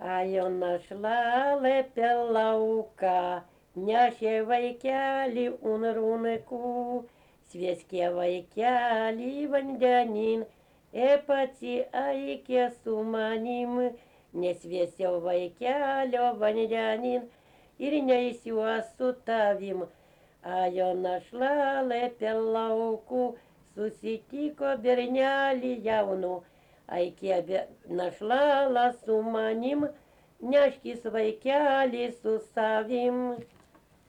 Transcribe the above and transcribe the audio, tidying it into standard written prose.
A jo našla per lauką, nešė vaikelį unrunku, svieskė vaikelį vandenin, pati aikė su manim, nesviesiau vaikelio vandenin ir neįsiuos su tavim. A jo našla per laukų, susitiko bernelį jaunų, aikė našlala su manim, neškis vaikelį su savim.